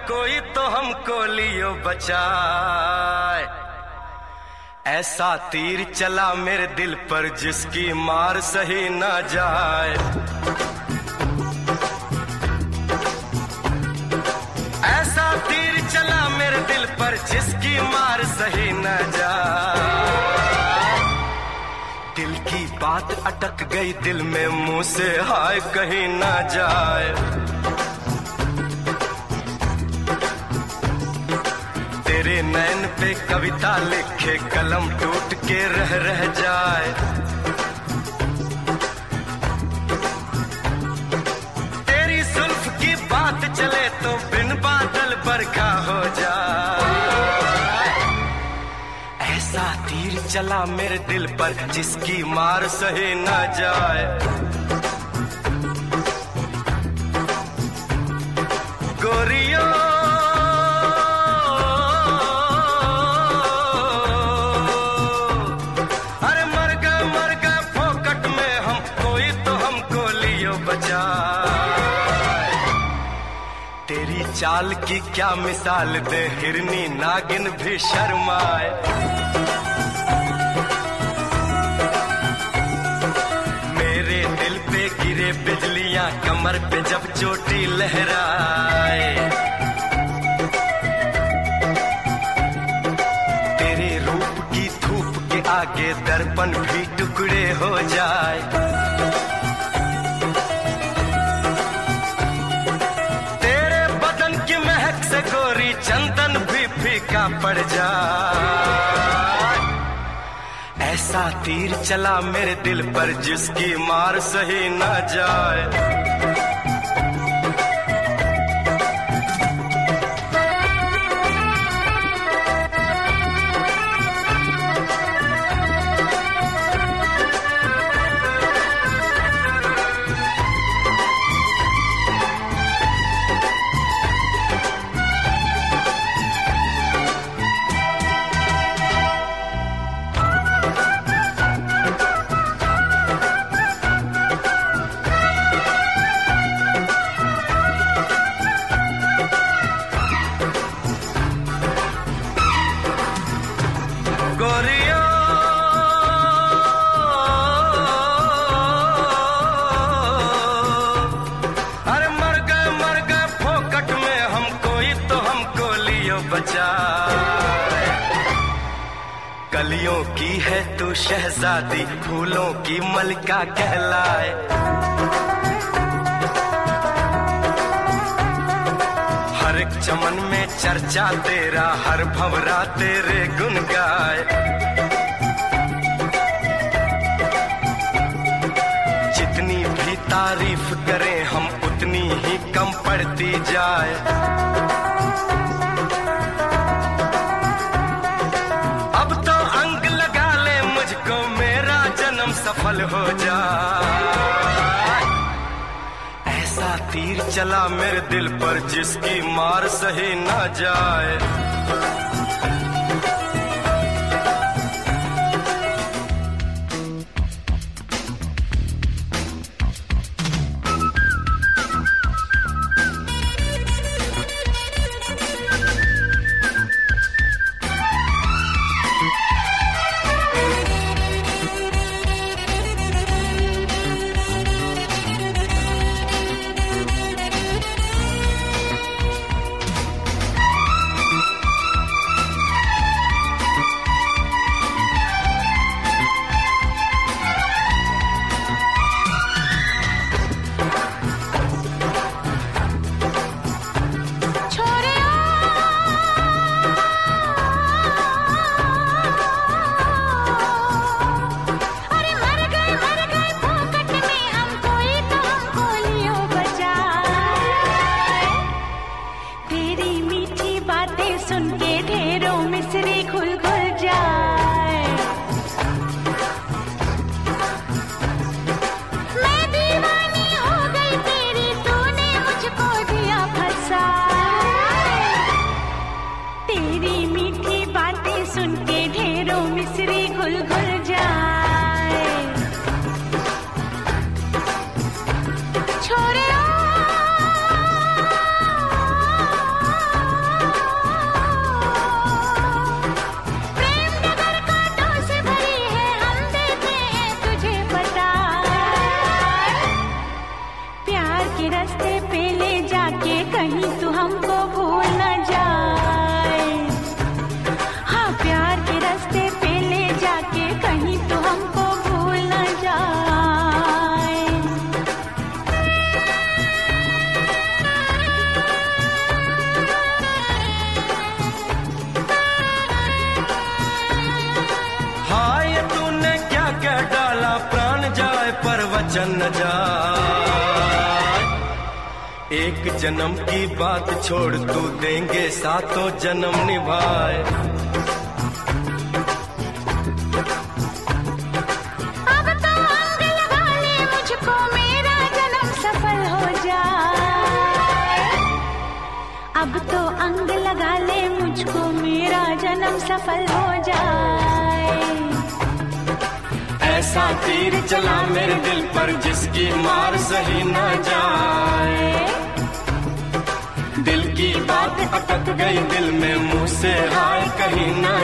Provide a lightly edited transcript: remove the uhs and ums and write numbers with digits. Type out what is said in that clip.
कोई तो हमको लियो बचाए। ऐसा तीर चला मेरे दिल पर जिसकी मार सही ना जाए। ऐसा तीर चला मेरे दिल पर जिसकी मार सही न जाए। दिल की बात अटक गई दिल में, मुंह से हाय कहीं ना जाए। तेरे नैन पे कविता लिखे कलम टूट के रह जाए। तेरी जुल्फ की बात चले तो बिन बादल बरखा हो जाए। ऐसा तीर चला मेरे दिल पर जिसकी मार सही न जाए। गोरियो अरे मर गए फोकट में हम, कोई तो हमको लियो बचाए। तेरी चाल की क्या मिसाल दे, हिरनी नागिन भी शर्माए। मेरे दिल पे गिरे बिजलियां कमर पे जब चोटी लहराए। तेरे रूप की धूप के आगे दर्पण भी टुकड़े हो जाए। तेरे बदन की महक से गोरी चंदन भी फीका पड़ जाए। ऐसा तीर चला मेरे दिल पर जिसकी मार सही न जाए। गोरियो अरे मर गए फोकट में हम, कोई तो हमको लियो बचाए। कलियों की है तू शहजादी, फूलों की मलिका कहलाए। हर एक चमन में चर्चा तेरा, हर भंवरा तेरे गुन गाए। जितनी भी तारीफ करें हम उतनी ही कम पड़ती जाए। अब तो अंग लगा ले मुझको, मेरा जन्म सफल हो जाए। ऐसा तीर चला मेरे दिल पर जिसकी मार सही न जाए। बचन न जाए। एक जन्म की बात छोड़ तू देंगे सातों जन्म निभाए। अब तो अंग लगा ले मुझको मेरा जन्म सफल हो जाए। अब तो अंग लगा ले मुझको मेरा जन्म सफल हो जाए। ऐसा तीर चला मेरे दिल पर जिसकी मार सही न जाए। दिल की बात अटक गई दिल में मुंह से हाय कहीं ना